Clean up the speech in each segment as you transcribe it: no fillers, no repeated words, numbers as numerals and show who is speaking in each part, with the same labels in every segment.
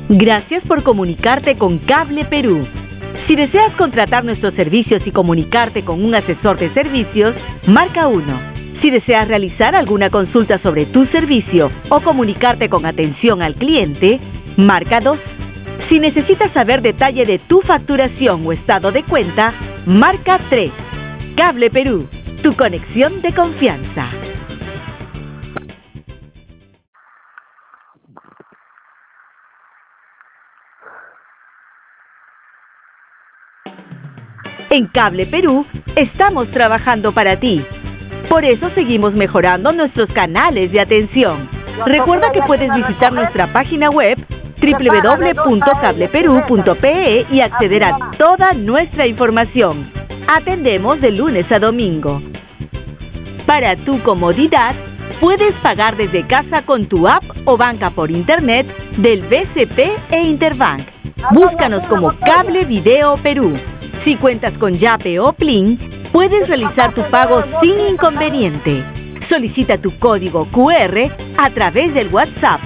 Speaker 1: Gracias por comunicarte con Cable Perú. Si deseas contratar nuestros servicios y comunicarte con un asesor de servicios, marca 1. Si deseas realizar alguna consulta sobre tu servicio o comunicarte con atención al cliente, marca 2. Si necesitas saber detalle de tu facturación o estado de cuenta, marca 3. Cable Perú, tu conexión de confianza. En Cable Perú estamos trabajando para ti. Por eso seguimos mejorando nuestros canales de atención. Recuerda que puedes visitar nuestra página web www.cableperú.pe y acceder a toda nuestra información. Atendemos de lunes a domingo. Para tu comodidad, puedes pagar desde casa con tu app o banca por internet del BCP e Interbank. Búscanos como Cable Video Perú. Si cuentas con Yape o Plin, puedes realizar tu pago sin inconveniente. Solicita tu código QR a través del WhatsApp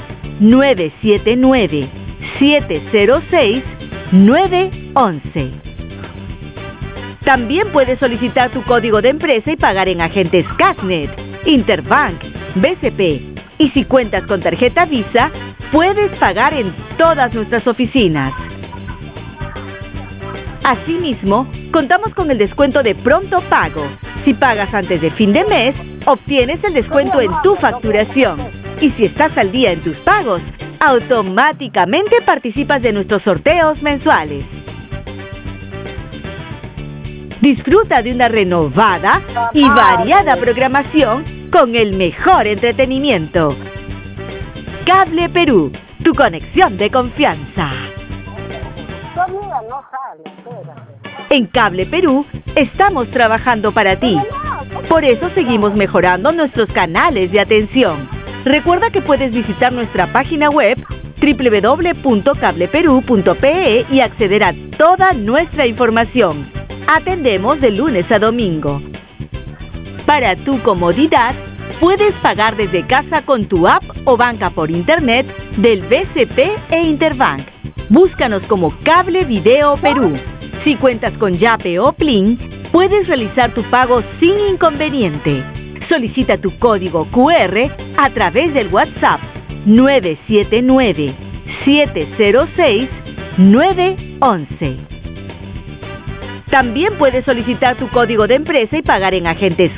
Speaker 1: 979-706-911. También puedes solicitar tu código de empresa y pagar en agentes Cashnet, Interbank, BCP. Y si cuentas con tarjeta Visa, puedes pagar en todas nuestras oficinas. Asimismo, contamos con el descuento de pronto pago. Si pagas antes de fin de mes, obtienes el descuento en tu facturación. Y si estás al día en tus pagos, automáticamente participas de nuestros sorteos mensuales. Disfruta de una renovada y variada programación con el mejor entretenimiento. Cable Perú, tu conexión de confianza. En Cable Perú estamos trabajando para ti. Por eso seguimos mejorando nuestros canales de atención. Recuerda que puedes visitar nuestra página web www.cableperú.pe y acceder a toda nuestra información. Atendemos de lunes a domingo. Para tu comodidad, puedes pagar desde casa con tu app o banca por internet del BCP e Interbank. Búscanos como Cable Video Perú. Si cuentas con Yape o Plin, puedes realizar tu pago sin inconveniente. Solicita tu código QR a través del WhatsApp 979-706-911. También puedes solicitar tu código de empresa y pagar en agentes